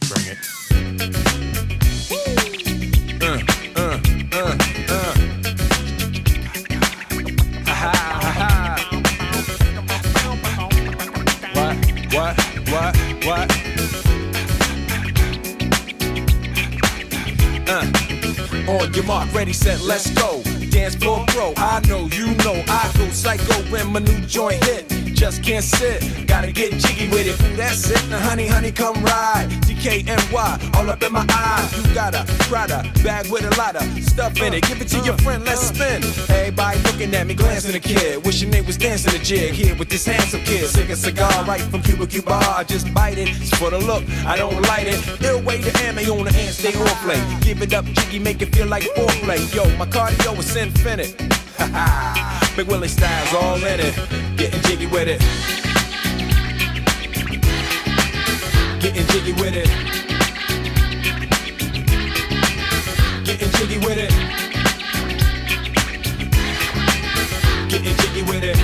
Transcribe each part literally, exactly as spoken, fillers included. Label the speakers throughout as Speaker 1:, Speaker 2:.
Speaker 1: Bring it. Uh, uh, uh, uh. Ha ha ha ha. What, what, what, what? Uh. On your mark, ready, set, let's go. Dance floor pro, I know, you know, I go psycho when my new joint hit. Just can't sit, gotta get jiggy with it. Ooh, that's it, now honey, honey, come ride. D K N Y, all up in my eyes. You got a Prada bag with a lot of stuff in it. Give it to your friend, let's spin. Everybody looking at me, glancing a kid. Wishing they was dancing a jig here with this handsome kid. Sick a cigar right from Cuba Cuba. I just bite it, it's for the look, I don't light it. Ill way to ammo on the hand, stay on play. Give it up, jiggy, make it feel like foreplay. Yo, my cardio is infinite. Ha ha. Big Willie style's all in it. Getting jiggy with it. Getting jiggy with it. Getting jiggy with it. Getting jiggy with it.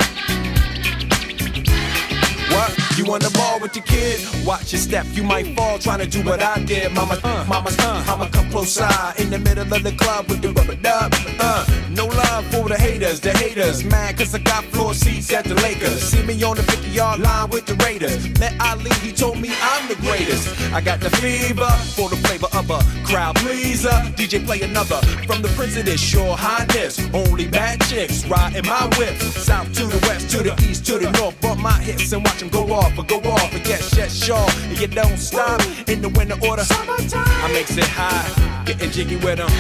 Speaker 1: What? You on the ball with your kid? Watch your step, you might fall trying to do what I did. Mama, uh, mama, uh, I'ma come close side in the middle of the club with the rubber dub. Uh, no love for the haters, the haters. Mad cause I got floor seats at the Lakers. See me on the fifty yard line with the Raiders. Met Ali, he told me I'm the greatest. I got the fever for the flavor of a crowd pleaser. D J play another from the Prince of this Your Highness. Only bad chicks riding my whip. South to the west, to the east, to the north. Bump my hips and watch them go off. Or go off and get shut sure. And you don't stop in the winter order. Summertime. I makes it high, getting jiggy with them.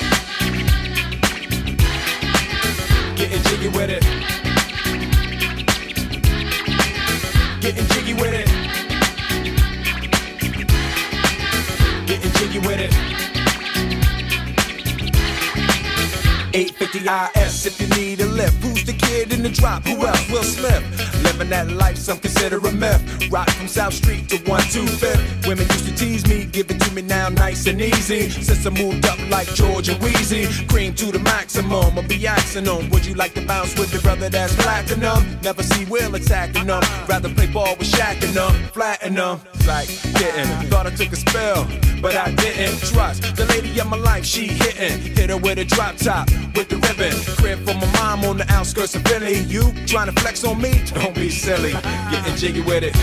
Speaker 1: Getting jiggy with it. Getting jiggy with it. Getting jiggy with it. eight fifty I S if you need a lift. Who's the kid in the drop? Who else? Will Smith. Living that life, some consider a myth. Rock from South Street to one two fifth. Women used to tease me, give it to me now nice and easy. Since I moved up like George and Wheezy, cream to the maximum, I'll be asking them. Would you like to bounce with the brother that's platinum? Never see Will attacking them. Rather play ball with Shaq and them, flatten them. Like getting, thought I took a spell, but I didn't trust the lady of my life. She hitting, hit her with a drop top with the ribbon. Crib for my mom on the outskirts of Philly. You trying to flex on me? Don't be silly. Getting jiggy with it.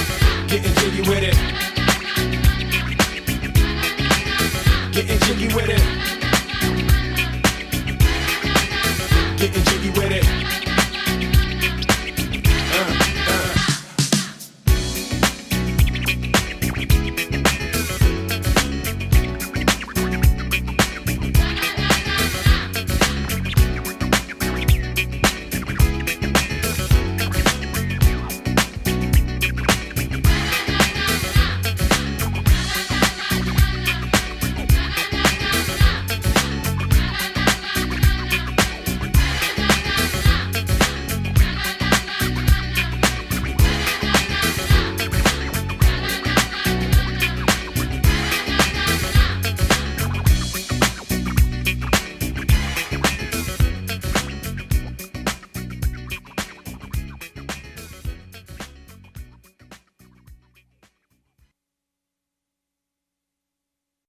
Speaker 1: Getting jiggy with it. Getting jiggy with it.